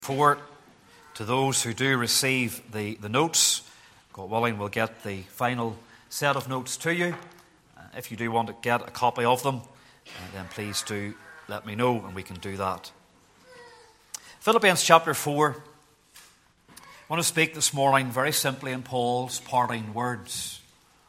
4. To those who do receive the notes, God willing, we'll get the final set of notes to you. If you do want to get a copy of them, then please do let me know and we can do that. Philippians chapter 4. I want to speak this morning very simply in Paul's parting words.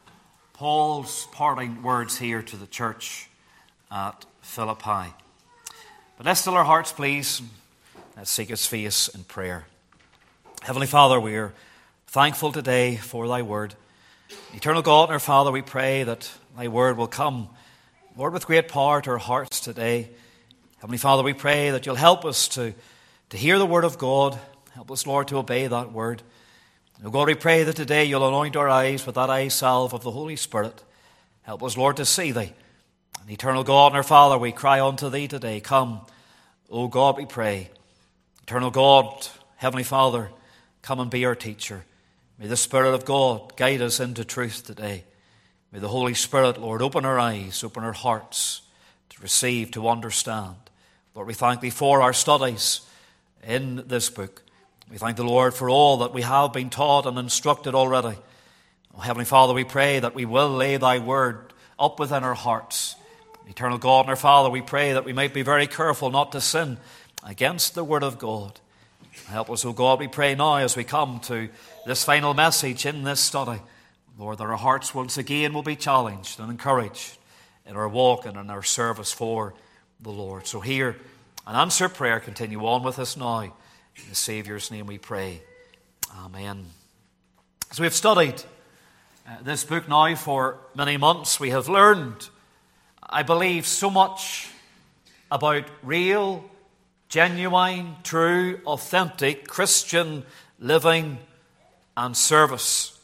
Paul's parting words here to the church at Philippi. But let's still our hearts, please. Let's seek His face in prayer. Heavenly Father, we are thankful today for Thy word. Eternal God and our Father, we pray that Thy word will come, Lord, with great power to our hearts today. Heavenly Father, we pray that You'll help us to hear the word of God. Help us, Lord, to obey that word. Oh God, we pray that today You'll anoint our eyes with that eye salve of the Holy Spirit. Help us, Lord, to see Thee. And eternal God and our Father, we cry unto Thee today. Come, O God, we pray. Eternal God, Heavenly Father, come and be our teacher. May the Spirit of God guide us into truth today. May the Holy Spirit, Lord, open our eyes, open our hearts to receive, to understand. Lord, we thank Thee for our studies in this book. We thank the Lord for all that we have been taught and instructed already. Oh, Heavenly Father, we pray that we will lay Thy word up within our hearts. Eternal God and our Father, we pray that we might be very careful not to sin against the word of God. Help us, O God, we pray now as we come to this final message in this study. Lord, that our hearts once again will be challenged and encouraged in our walk and in our service for the Lord. So hear and answer prayer. Continue on with us now. In the Saviour's name we pray. Amen. As we have studied this book now for many months, we have learned, I believe, so much about real, genuine, true, authentic Christian living and service.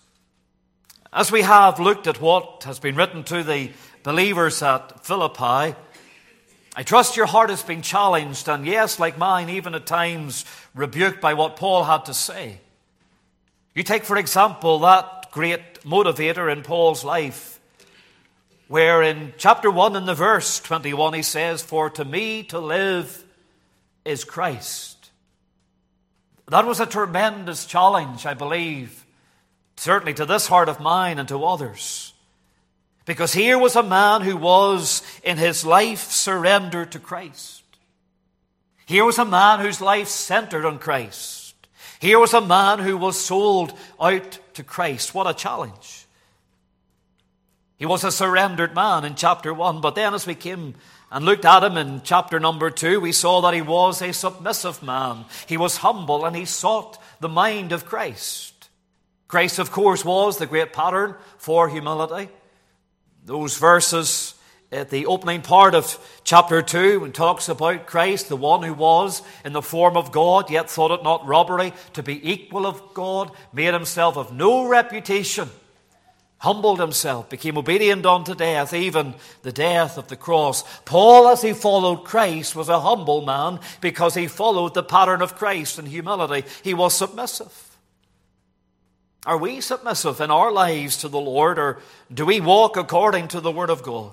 As we have looked at what has been written to the believers at Philippi, I trust your heart has been challenged and, yes, like mine, even at times rebuked by what Paul had to say. You take, for example, that great motivator in Paul's life, where in chapter 1 in the verse 21 he says, "For to me to live is Christ." That was a tremendous challenge, I believe, certainly to this heart of mine and to others. Because here was a man who was in his life surrendered to Christ. Here was a man whose life centered on Christ. Here was a man who was sold out to Christ. What a challenge. He was a surrendered man in chapter 1, but then as we came and looked at him in chapter number 2, we saw that he was a submissive man. He was humble and he sought the mind of Christ. Christ, of course, was the great pattern for humility. Those verses at the opening part of chapter 2, when it talks about Christ, the one who was in the form of God, yet thought it not robbery to be equal of God, made himself of no reputation, humbled himself, became obedient unto death, even the death of the cross. Paul, as he followed Christ, was a humble man because he followed the pattern of Christ in humility. He was submissive. Are we submissive in our lives to the Lord, or do we walk according to the Word of God?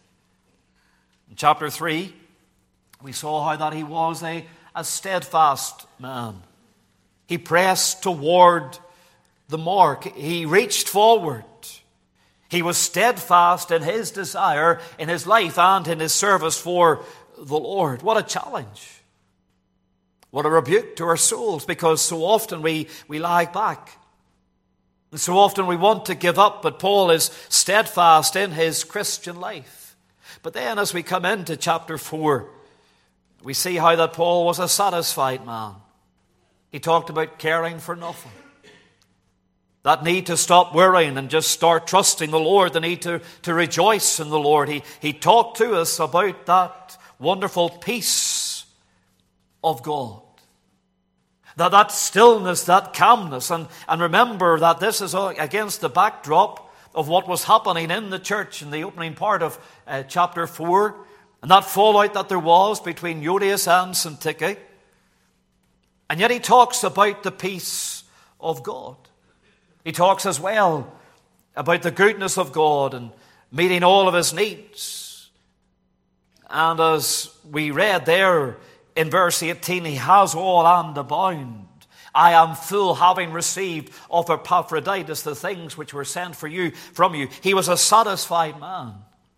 In chapter 3, we saw how that he was a steadfast man. He pressed toward the mark. He reached forward. He was steadfast in his desire, in his life, and in his service for the Lord. What a challenge. What a rebuke to our souls, because so often we lag back. And so often we want to give up, but Paul is steadfast in his Christian life. But then as we come into chapter 4, we see how that Paul was a satisfied man. He talked about caring for nothing. That need to stop worrying and just start trusting the Lord, the need to rejoice in the Lord. He talked to us about that wonderful peace of God. That stillness, that calmness. And remember that this is against the backdrop of what was happening in the church in the opening part of chapter 4. And that fallout that there was between Euodias and Syntyche. And yet he talks about the peace of God. He talks as well about the goodness of God and meeting all of his needs. And as we read there in verse 18, he has all and abound. I am full, having received of Epaphroditus the things which were sent from you. He was a satisfied man.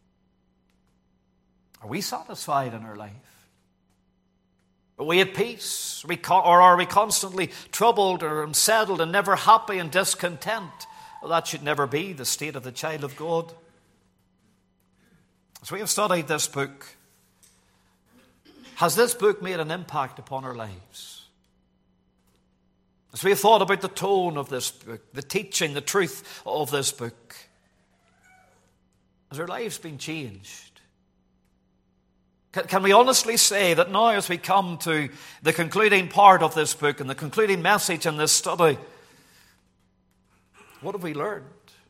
Are we satisfied in our life? Are we at peace? Or are we constantly troubled or unsettled and never happy and discontent? Well, that should never be the state of the child of God. As we have studied this book, has this book made an impact upon our lives? As we have thought about the tone of this book, the teaching, the truth of this book, has our lives been changed? Can we honestly say that now, as we come to the concluding part of this book and the concluding message in this study, what have we learned?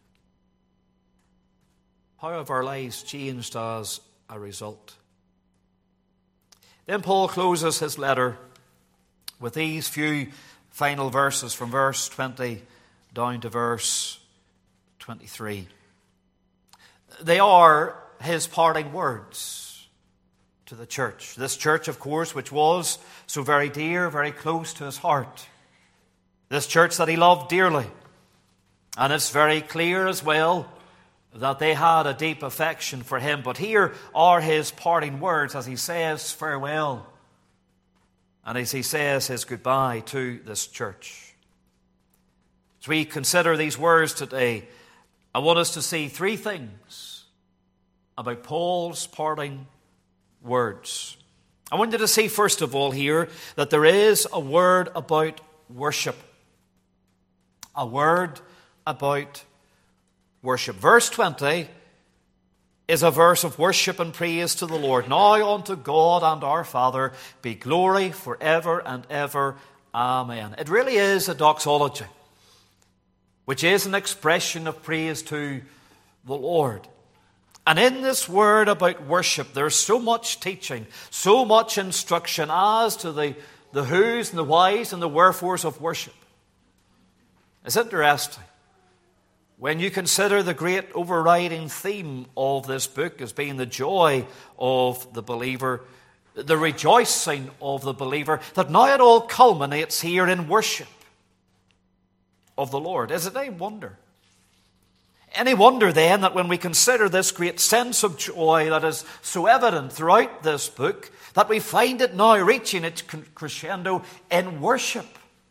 How have our lives changed as a result? Then Paul closes his letter with these few final verses from verse 20 down to verse 23. They are his parting words to the church. This church, of course, which was so very dear, very close to his heart. This church that he loved dearly. And it's very clear as well that they had a deep affection for him. But here are his parting words as he says farewell. And as he says his goodbye to this church. As we consider these words today, I want us to see three things about Paul's parting words. I want you to see, first of all, here that there is a word about worship. A word about worship. Verse 20 is a verse of worship and praise to the Lord. Now unto God and our Father be glory forever and ever. Amen. It really is a doxology, which is an expression of praise to the Lord. And in this word about worship, there's so much teaching, so much instruction as to the who's and the whys and the wherefores of worship. It's interesting. When you consider the great overriding theme of this book as being the joy of the believer, the rejoicing of the believer, that now it all culminates here in worship of the Lord. Is it any wonder? Any wonder then that when we consider this great sense of joy that is so evident throughout this book, that we find it now reaching its crescendo in worship?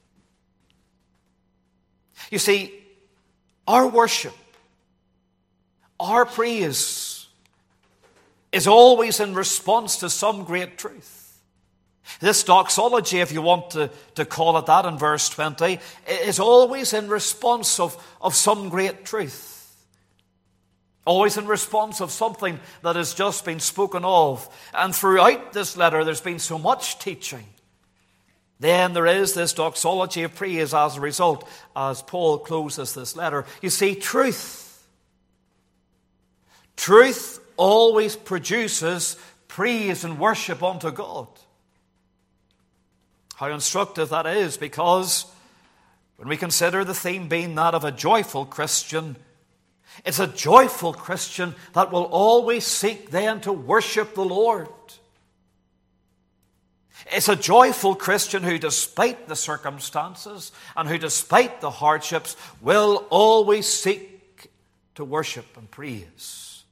You see, our worship, our praise is always in response to some great truth. This doxology, if you want to call it that in verse 20, is always in response of some great truth. Always in response of something that has just been spoken of. And throughout this letter there's been so much teaching. Then there is this doxology of praise as a result, as Paul closes this letter. You see, truth always produces praise and worship unto God. How instructive that is, because when we consider the theme being that of a joyful Christian, it's a joyful Christian that will always seek then to worship the Lord. It's a joyful Christian who, despite the circumstances and who, despite the hardships, will always seek to worship and praise.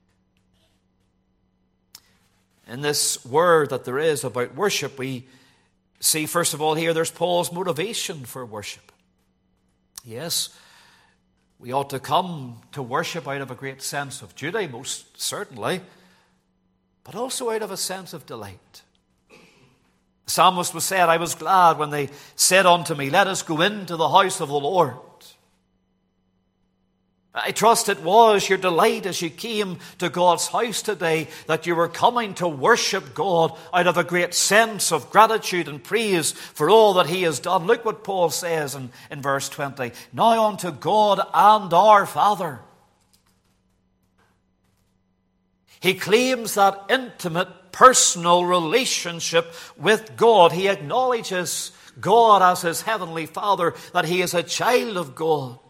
In this word that there is about worship, we see, first of all, here there's Paul's motivation for worship. Yes, we ought to come to worship out of a great sense of duty, most certainly, but also out of a sense of delight. The psalmist was said, I was glad when they said unto me, let us go into the house of the Lord. I trust it was your delight as you came to God's house today, that you were coming to worship God out of a great sense of gratitude and praise for all that he has done. Look what Paul says in verse 20. Now unto God and our Father. He claims that intimate, personal relationship with God. He acknowledges God as his heavenly Father, that he is a child of God.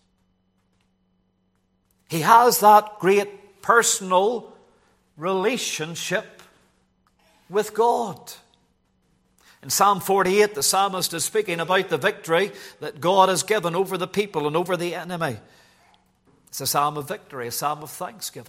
He has that great personal relationship with God. In Psalm 48, the psalmist is speaking about the victory that God has given over the people and over the enemy. It's a psalm of victory, a psalm of thanksgiving.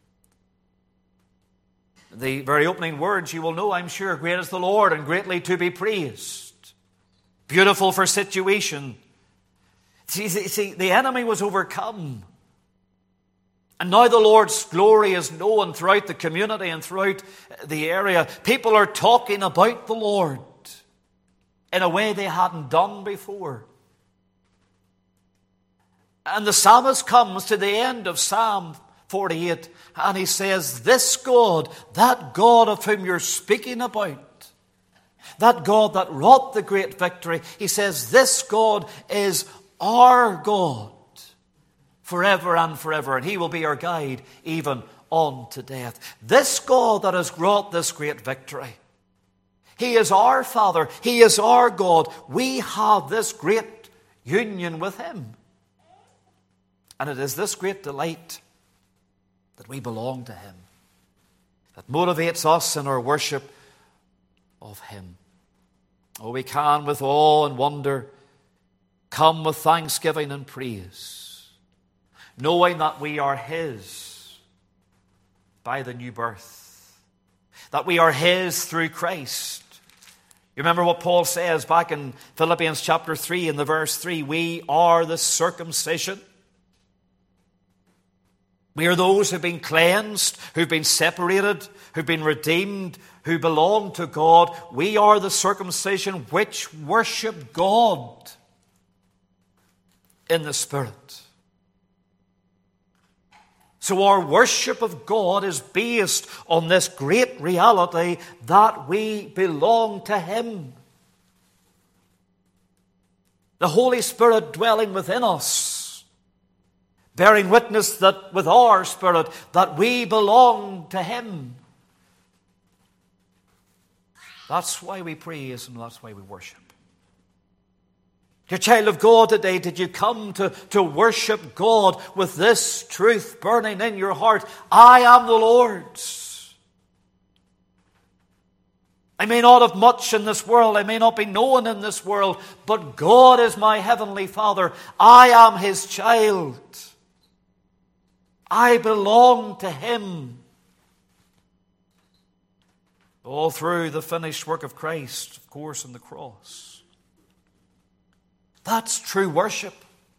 The very opening words you will know, I'm sure, great is the Lord and greatly to be praised. Beautiful for situation. See, the enemy was overcome. And now the Lord's glory is known throughout the community and throughout the area. People are talking about the Lord in a way they hadn't done before. And the psalmist comes to the end of Psalm 48 and he says, this God, that God of whom you're speaking about, that God that wrought the great victory, he says, this God is our God forever and forever, and he will be our guide even unto death. This God that has wrought this great victory, he is our Father, he is our God. We have this great union with him. And it is this great delight that we belong to him that motivates us in our worship of him. Oh, we can with awe and wonder come with thanksgiving and praise, knowing that we are his by the new birth, that we are his through Christ. You remember what Paul says back in Philippians chapter 3 in the verse 3, we are the circumcision. We are those who've been cleansed, who've been separated, who've been redeemed, who belong to God. We are the circumcision which worship God in the Spirit. So our worship of God is based on this great reality that we belong to him. The Holy Spirit dwelling within us, bearing witness that with our spirit that we belong to him. That's why we praise and that's why we worship. Dear child of God today, did you come to worship God with this truth burning in your heart? I am the Lord's. I may not have much in this world. I may not be known in this world. But God is my heavenly Father. I am his child. I belong to him. All through the finished work of Christ, of course, on the cross. That's true worship.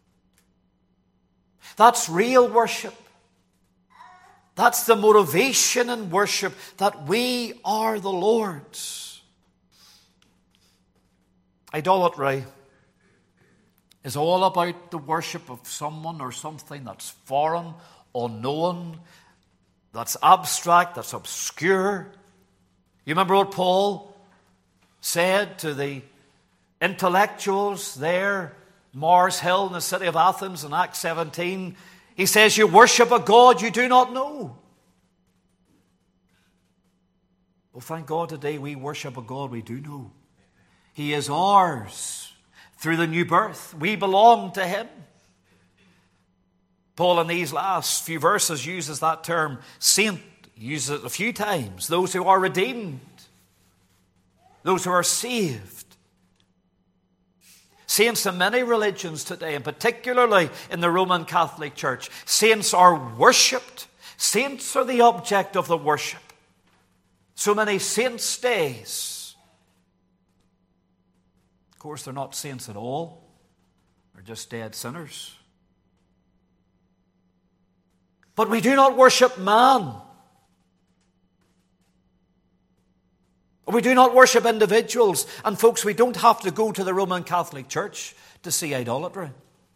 That's real worship. That's the motivation in worship, that we are the Lord's. Idolatry is all about the worship of someone or something that's foreign, unknown, that's abstract, that's obscure. You remember what Paul said to the intellectuals there, Mars Hill in the city of Athens in Acts 17? He says, you worship a God you do not know. Well, thank God today we worship a God we do know. He is ours through the new birth. We belong to him. Paul in these last few verses uses that term saint, uses it a few times. Those who are redeemed, those who are saved. Saints in many religions today, and particularly in the Roman Catholic Church, saints are worshipped. Saints are the object of the worship. So many saints' days. Of course, they're not saints at all. They're just dead sinners. But we do not worship man. We do not worship individuals. And folks, we don't have to go to the Roman Catholic Church to see idolatry.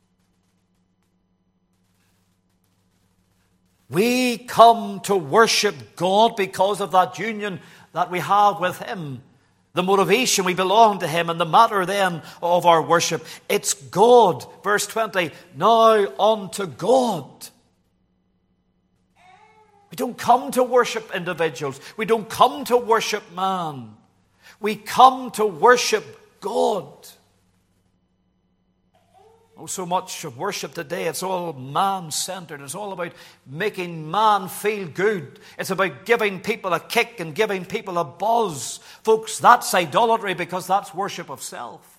We come to worship God because of that union that we have with him. The motivation, we belong to him, and the matter then of our worship. It's God. Verse 20, now unto God. We don't come to worship individuals. We don't come to worship man. We come to worship God. Oh, so much of worship today, it's all man-centered. It's all about making man feel good. It's about giving people a kick and giving people a buzz. Folks, that's idolatry, because that's worship of self.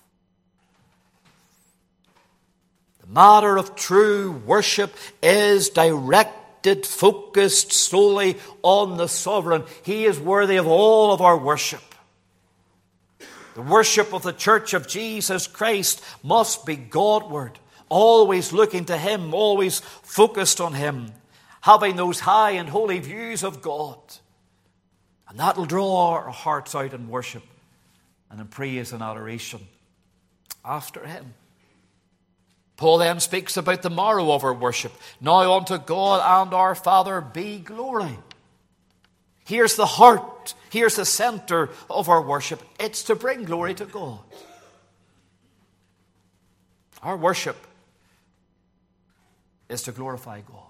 The matter of true worship is directed, focused solely on the sovereign. He is worthy of all of our worship. The worship of the Church of Jesus Christ must be Godward, always looking to Him, always focused on Him, having those high and holy views of God. And that will draw our hearts out in worship and in praise and adoration after Him. Paul then speaks about the morrow of our worship. Now unto God and our Father be glory. Here's the heart, here's the center of our worship. It's to bring glory to God. Our worship is to glorify God.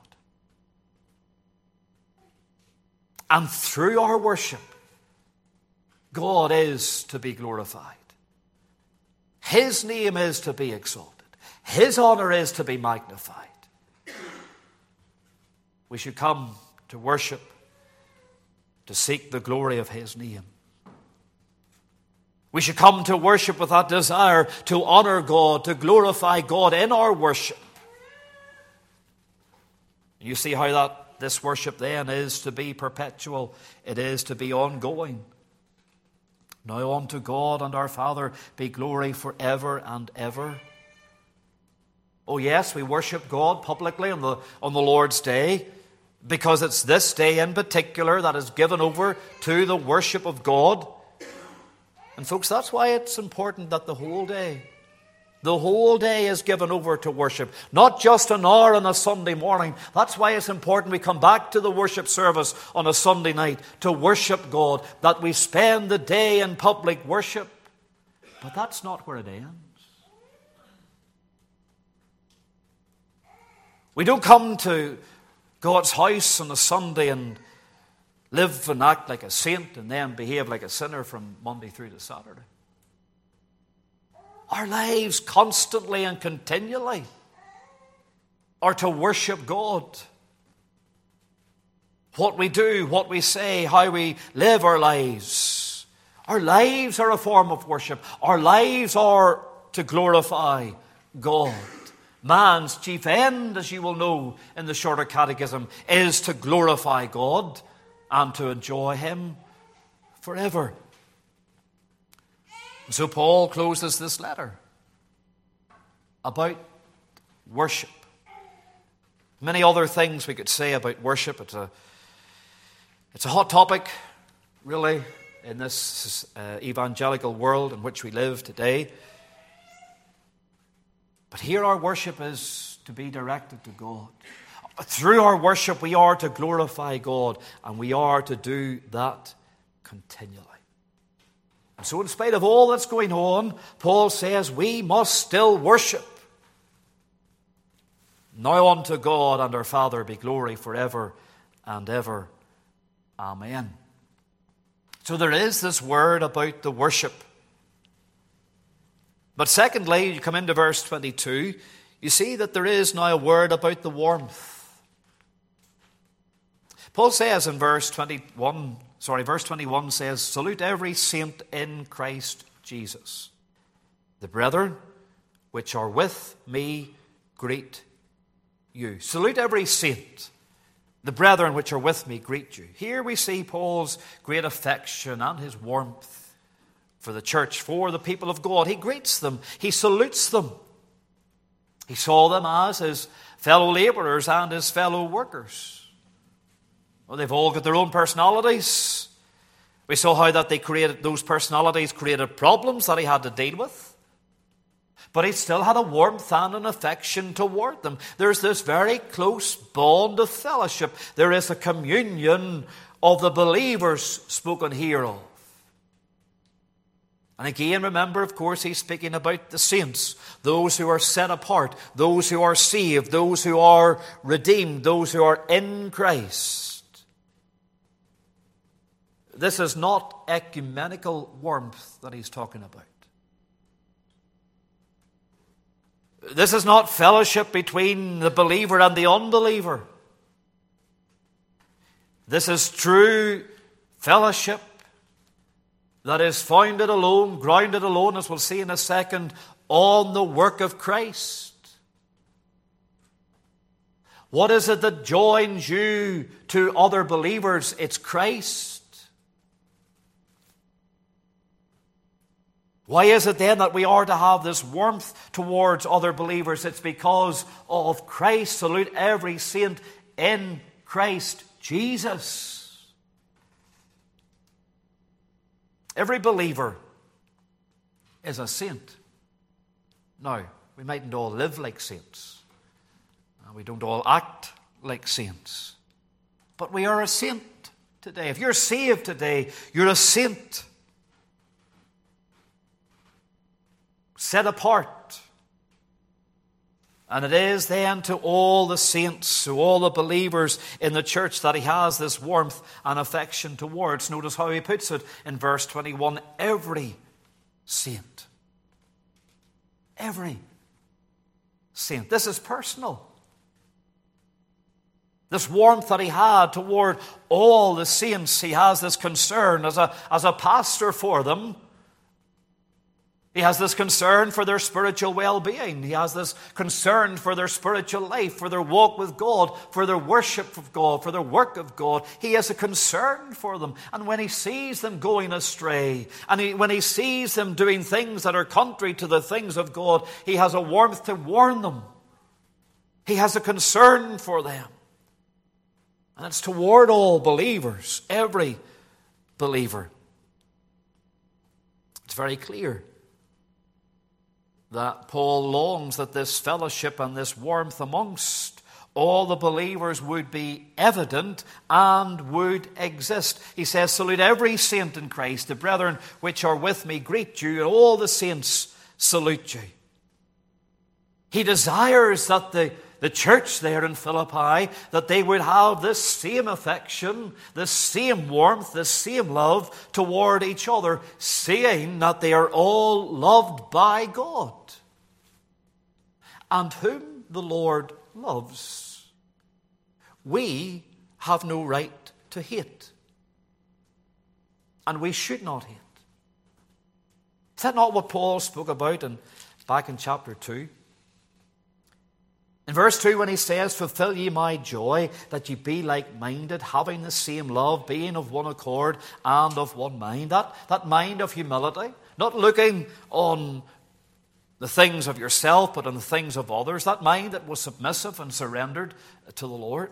And through our worship, God is to be glorified. His name is to be exalted. His honor is to be magnified. We should come to worship to seek the glory of His name. We should come to worship with that desire to honor God, to glorify God in our worship. You see how this worship then is to be perpetual. It is to be ongoing. Now unto God and our Father be glory forever and ever. Oh yes, we worship God publicly on the Lord's Day, because it's this day in particular that is given over to the worship of God. And folks, that's why it's important that the whole day is given over to worship. Not just an hour on a Sunday morning. That's why it's important we come back to the worship service on a Sunday night to worship God, that we spend the day in public worship. But that's not where it ends. We don't come to God's house on a Sunday and live and act like a saint and then behave like a sinner from Monday through to Saturday. Our lives constantly and continually are to worship God. What we do, what we say, how we live our lives. Our lives are a form of worship. Our lives are to glorify God. Man's chief end, as you will know in the Shorter Catechism, is to glorify God and to enjoy Him forever. So Paul closes this letter about worship. Many other things we could say about worship. It's a hot topic, really, in this evangelical world in which we live today. But here our worship is to be directed to God. Through our worship we are to glorify God, and we are to do that continually. And so in spite of all that's going on, Paul says we must still worship. Now unto God and our Father be glory forever and ever. Amen. So there is this word about the worship. But secondly, you come into verse 22, you see that there is now a word about the warmth. Paul says in verse 21 says, salute every saint in Christ Jesus. The brethren which are with me greet you. Salute every saint. The brethren which are with me greet you. Here we see Paul's great affection and his warmth for the church, for the people of God. He greets them. He salutes them. He saw them as his fellow laborers and his fellow workers. Well, they've all got their own personalities. We saw how that those personalities created problems that he had to deal with. But he still had a warmth and an affection toward them. There's this very close bond of fellowship. There is a communion of the believers spoken here of. And again, remember, of course, he's speaking about the saints, those who are set apart, those who are saved, those who are redeemed, those who are in Christ. This is not ecumenical warmth that he's talking about. This is not fellowship between the believer and the unbeliever. This is true fellowship that is founded alone, grounded alone, as we'll see in a second, on the work of Christ. What is it that joins you to other believers? It's Christ. Why is it then that we are to have this warmth towards other believers? It's because of Christ. Salute every saint in Christ Jesus. Every believer is a saint. Now, we mightn't all live like saints. We don't all act like saints. But we are a saint today. If you're saved today, you're a saint. Set apart. And it is then to all the saints, to all the believers in the church, that he has this warmth and affection towards. Notice how he puts it in verse 21. Every saint. Every saint. This is personal. This warmth that he had toward all the saints, he has this concern as a pastor for them. He has this concern for their spiritual well-being. He has this concern for their spiritual life, for their walk with God, for their worship of God, for their work of God. He has a concern for them. And when he sees them going astray, and when he sees them doing things that are contrary to the things of God, he has a warmth to warn them. He has a concern for them. And it's toward all believers, every believer. It's very clear that Paul longs that this fellowship and this warmth amongst all the believers would be evident and would exist. He says, salute every saint in Christ. The brethren which are with me greet you, and all the saints salute you. He desires that the church there in Philippi, that they would have this same affection, this same warmth, this same love toward each other, seeing that they are all loved by God. And whom the Lord loves, we have no right to hate. And we should not hate. Is that not what Paul spoke about back in chapter 2? In verse 2, when he says, fulfill ye my joy, that ye be like-minded, having the same love, being of one accord and of one mind. That mind of humility, not looking on the things of yourself, but on the things of others. That mind that was submissive and surrendered to the Lord.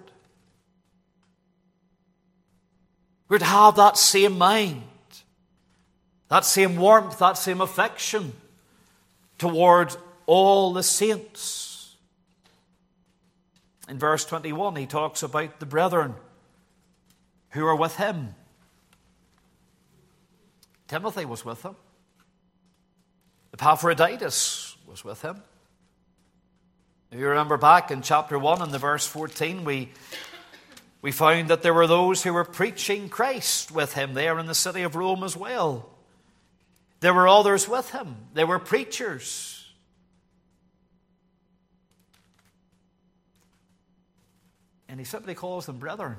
We're to have that same mind, that same warmth, that same affection towards all the saints. In verse 21, he talks about the brethren who are with him. Timothy was with him. Epaphroditus was with him. If you remember back in chapter 1 and the verse 14, we found that there were those who were preaching Christ with him there in the city of Rome as well. There were others with him. They were preachers. And he simply calls them brethren.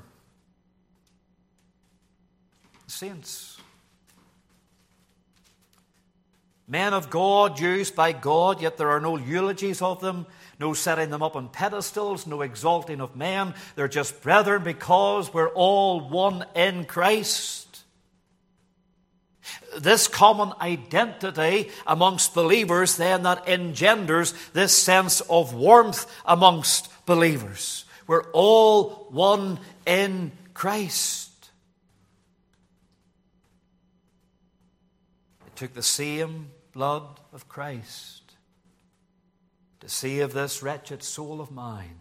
Saints. Men of God, used by God, yet there are no eulogies of them, no setting them up on pedestals, no exalting of men. They're just brethren because we're all one in Christ. This common identity amongst believers then that engenders this sense of warmth amongst believers. We're all one in Christ. It took the same blood of Christ to save this wretched soul of mine,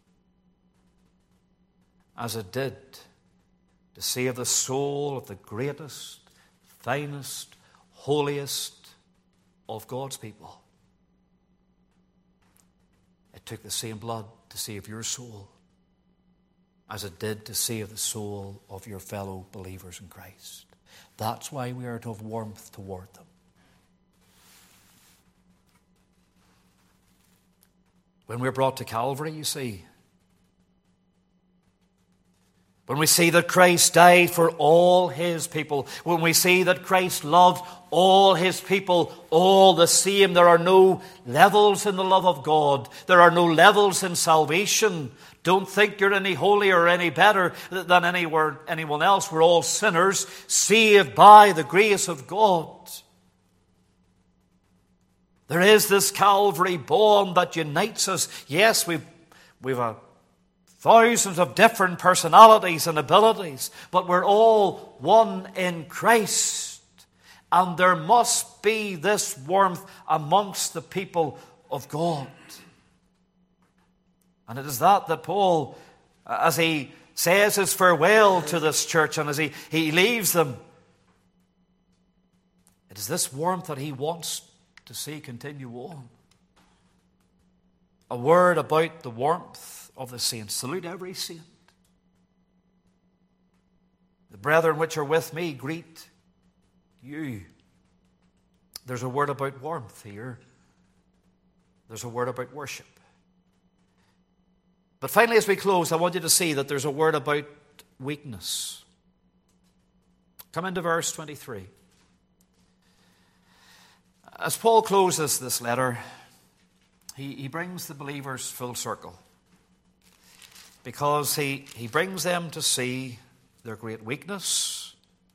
as it did to save the soul of the greatest, finest, holiest of God's people. It took the same blood to save your soul as it did to save the soul of your fellow believers in Christ. That's why we are to have warmth toward them. When we're brought to Calvary, you see, when we see that Christ died for all his people, when we see that Christ loved all his people all the same, there are no levels in the love of God. There are no levels in salvation. Don't think you're any holier or any better than anyone else. We're all sinners, saved by the grace of God. There is this Calvary bond that unites us. Yes, we've thousands of different personalities and abilities, but we're all one in Christ. And there must be this warmth amongst the people of God. And it is that Paul, as he says his farewell to this church and as he leaves them, it is this warmth that he wants to see continue on. A word about the warmth of the saints. Salute every saint. The brethren which are with me greet you. There's a word about warmth here. There's a word about worship. But finally, as we close, I want you to see that there's a word about weakness. Come into verse 23. As Paul closes this letter, he brings the believers full circle. Because he brings them to see their great weakness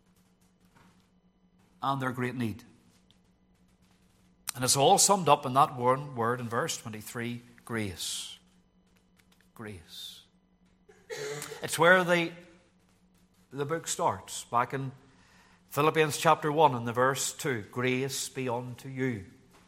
and their great need. And it's all summed up in that one word in verse 23, grace. Grace. It's where the book starts, back in Philippians chapter 1 and the verse 2. Grace be unto you.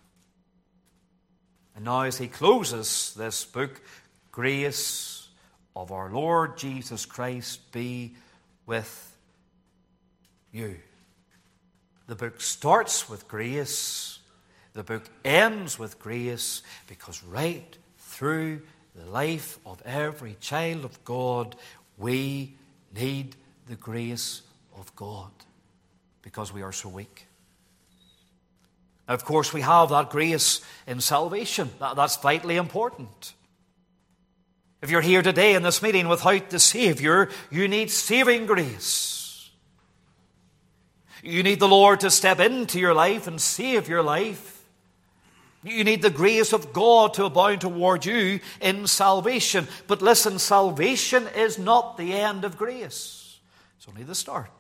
And now as he closes this book, grace of our Lord Jesus Christ be with you. The book starts with grace. The book ends with grace, because right through the life of every child of God, we need the grace of God, because we are so weak. Now, of course, we have that grace in salvation. That's vitally important. If you're here today in this meeting without the Savior, you need saving grace. You need the Lord to step into your life and save your life. You need the grace of God to abound toward you in salvation. But listen, salvation is not the end of grace. It's only the start.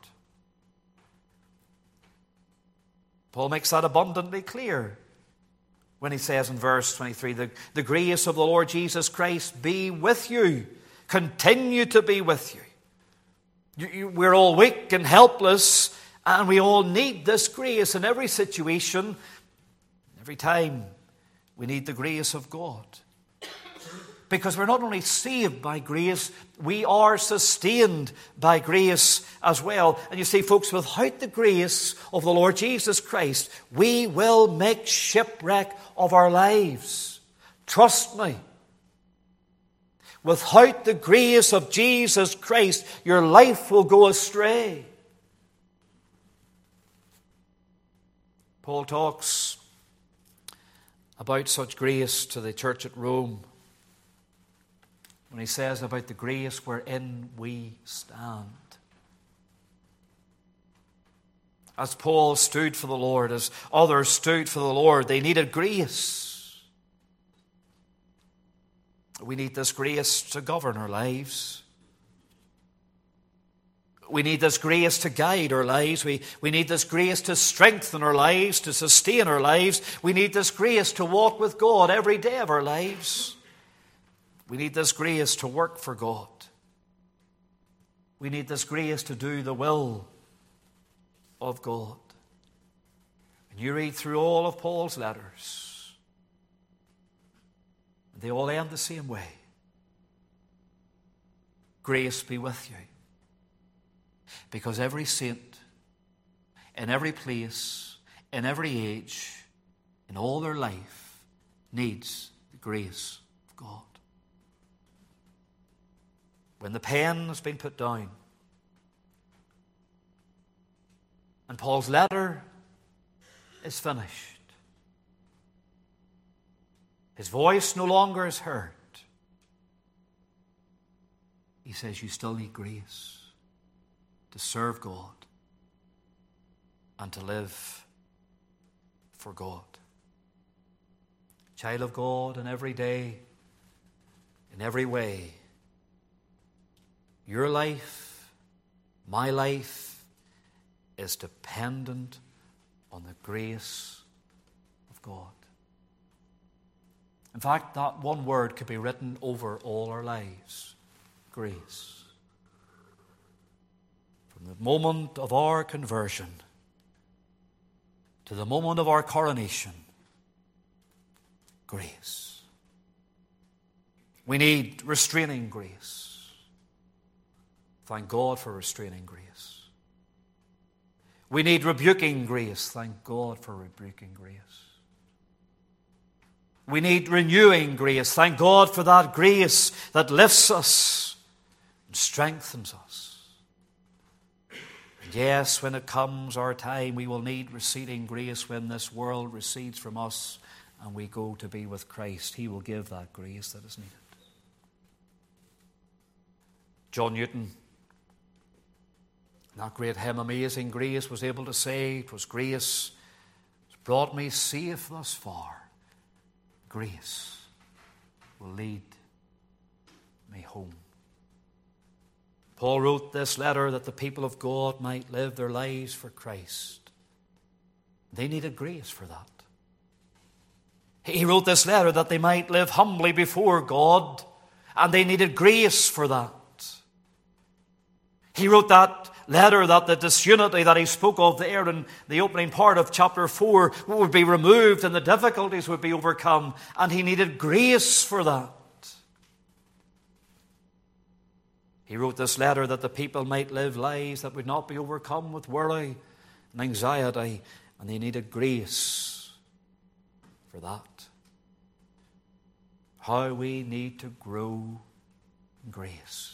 Paul makes that abundantly clear when he says in verse 23, the grace of the Lord Jesus Christ be with you, continue to be with you. We're all weak and helpless, and we all need this grace in every situation. Every time we need the grace of God. Because we're not only saved by grace, we are sustained by grace as well. And you see, folks, without the grace of the Lord Jesus Christ, we will make shipwreck of our lives. Trust me. Without the grace of Jesus Christ, your life will go astray. Paul talks about such grace to the church at Rome when he says about the grace wherein we stand. As Paul stood for the Lord, as others stood for the Lord, they needed grace. We need this grace to govern our lives. We need this grace to guide our lives. We need this grace to strengthen our lives, to sustain our lives. We need this grace to walk with God every day of our lives. We need this grace to work for God. We need this grace to do the will of God. And you read through all of Paul's letters, and they all end the same way. Grace be with you. Because every saint, in every place, in every age, in all their life, needs the grace of God. When the pen has been put down, and Paul's letter is finished, His voice no longer is heard. He says you still need grace to serve God and to live for God. Child of God, in every day, in every way, your life, my life, is dependent on the grace of God. In fact, that one word could be written over all our lives: grace. From the moment of our conversion to the moment of our coronation, grace. We need restraining grace. Thank God for restraining grace. We need rebuking grace. Thank God for rebuking grace. We need renewing grace. Thank God for that grace that lifts us and strengthens us. And yes, when it comes our time, we will need receding grace when this world recedes from us and we go to be with Christ. He will give that grace that is needed. John Newton, that great hymn, Amazing Grace, was able to say, it was grace that brought me safe thus far. Grace will lead me home. Paul wrote this letter that the people of God might live their lives for Christ. They needed grace for that. He wrote this letter that they might live humbly before God, and they needed grace for that. He wrote that letter that the disunity that he spoke of there in the opening part of chapter 4 would be removed and the difficulties would be overcome, and he needed grace for that. He wrote this letter that the people might live lives that would not be overcome with worry and anxiety, and they needed grace for that. How we need to grow in grace.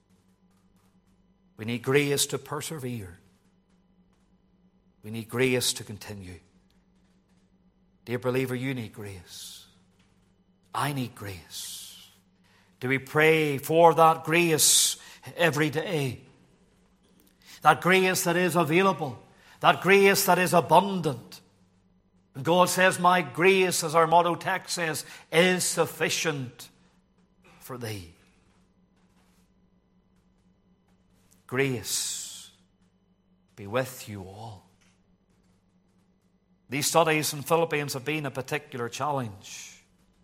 We need grace to persevere. We need grace to continue. Dear believer, you need grace. I need grace. Do we pray for that grace every day? That grace that is available. That grace that is abundant. And God says, my grace, as our motto text says, is sufficient for thee. Grace be with you all. These studies in Philippines have been a particular challenge.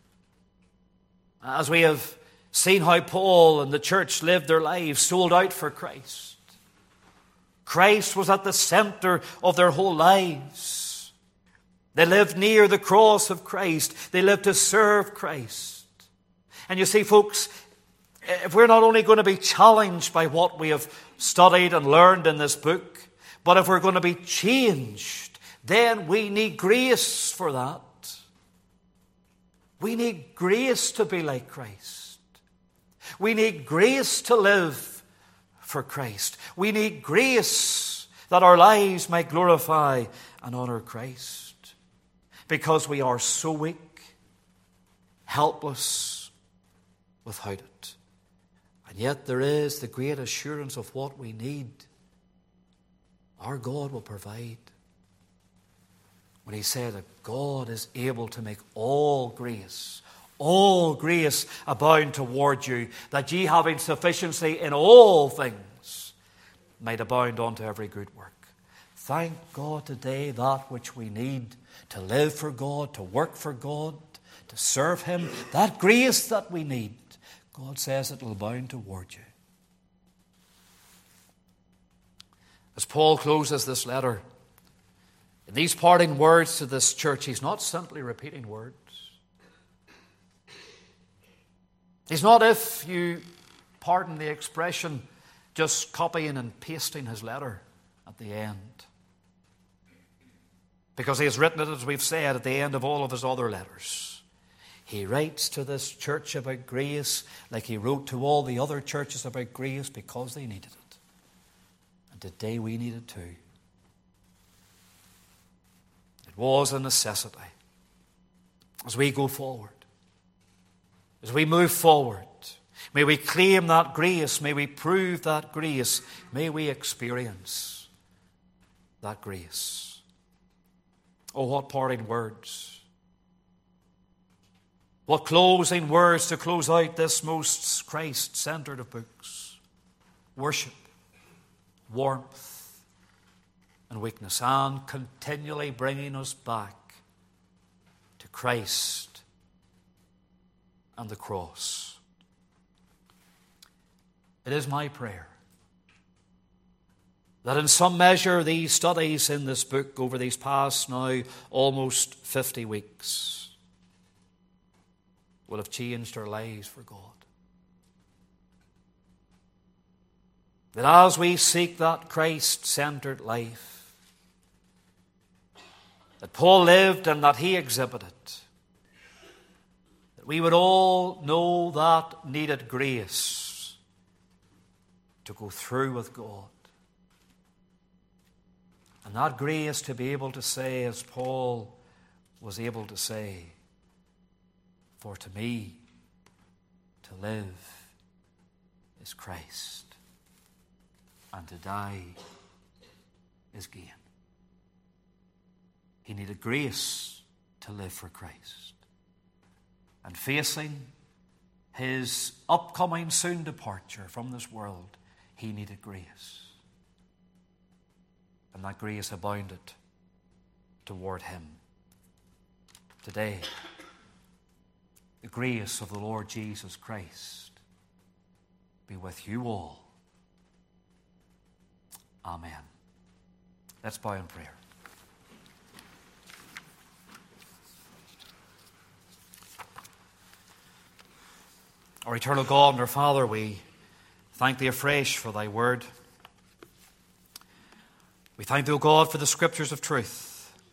As we have seen how Paul and the church lived their lives sold out for Christ. Christ was at the center of their whole lives. They lived near the cross of Christ. They lived to serve Christ. And you see, folks, if we're not only going to be challenged by what we have studied and learned in this book, but if we're going to be changed, then we need grace for that. We need grace to be like Christ. We need grace to live for Christ. We need grace that our lives might glorify and honor Christ. Because we are so weak, helpless without it. And yet there is the great assurance of what we need. Our God will provide. When he said that God is able to make all grace abound toward you, that ye having sufficiency in all things might abound unto every good work. Thank God today that which we need to live for God, to work for God, to serve him, that grace that we need, God says it will abound toward you. As Paul closes this letter, in these parting words to this church, he's not simply repeating words. He's not, if you pardon the expression, just copying and pasting his letter at the end. Because he has written it, as we've said, at the end of all of his other letters. He writes to this church about grace like he wrote to all the other churches about grace because they needed it. And today we need it too. It was a necessity as we go forward. as we move forward. May we claim that grace. May we prove that grace. May we experience that grace. Oh, what parting words. What closing words to close out this most Christ-centered of books. Worship, warmth, and weakness, and continually bringing us back to Christ and the cross. It is my prayer that in some measure these studies in this book over these past now almost 50 weeks will have changed our lives for God. That as we seek that Christ-centered life that Paul lived and that he exhibited, that we would all know that needed grace to go through with God. And that grace to be able to say, as Paul was able to say, for to me to live is Christ, and to die is gain. He needed grace to live for Christ. And facing his upcoming soon departure from this world, he needed grace. And that grace abounded toward him. Today, the grace of the Lord Jesus Christ be with you all. Amen. Let's bow in prayer. Our eternal God and our Father, we thank Thee afresh for Thy word. We thank Thee, O God, for the scriptures of truth.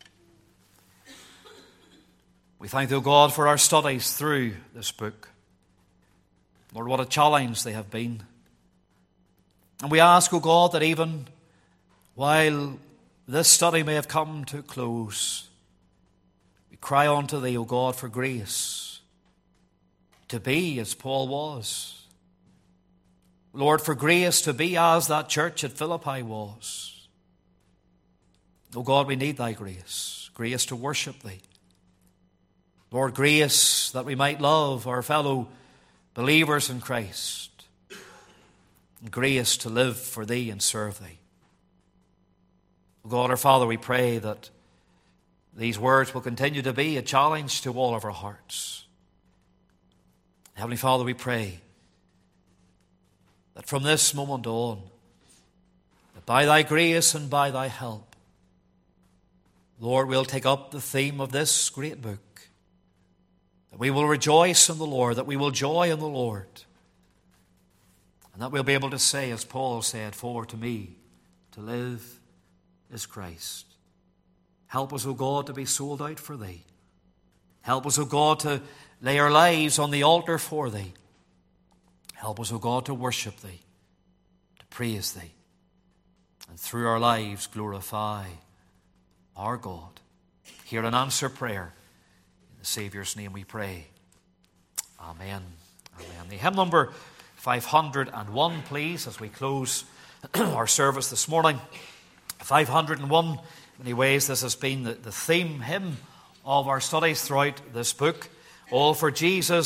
We thank Thee, O God, for our studies through this book. Lord, what a challenge they have been. And we ask, O God, that even while this study may have come to a close, we cry unto Thee, O God, for grace to be as Paul was. Lord, for grace to be as that church at Philippi was. O God, we need Thy grace. Grace to worship Thee. Lord, grace that we might love our fellow believers in Christ. And grace to live for Thee and serve Thee. O God, our Father, we pray that these words will continue to be a challenge to all of our hearts. Heavenly Father, we pray that from this moment on, that by Thy grace and by Thy help, Lord, we'll take up the theme of this great book. That we will rejoice in the Lord, that we will joy in the Lord. And that we'll be able to say, as Paul said, for to me to live is Christ. Help us, O God, to be sold out for Thee. Help us, O God, to lay our lives on the altar for Thee. Help us, O God, to worship Thee, to praise Thee, and through our lives glorify our God. Hear and answer prayer. In the Saviour's name we pray. Amen. Amen. The hymn number 501, please, as we close our service this morning. 501, in many ways this has been the theme hymn of our studies throughout this book. All for Jesus.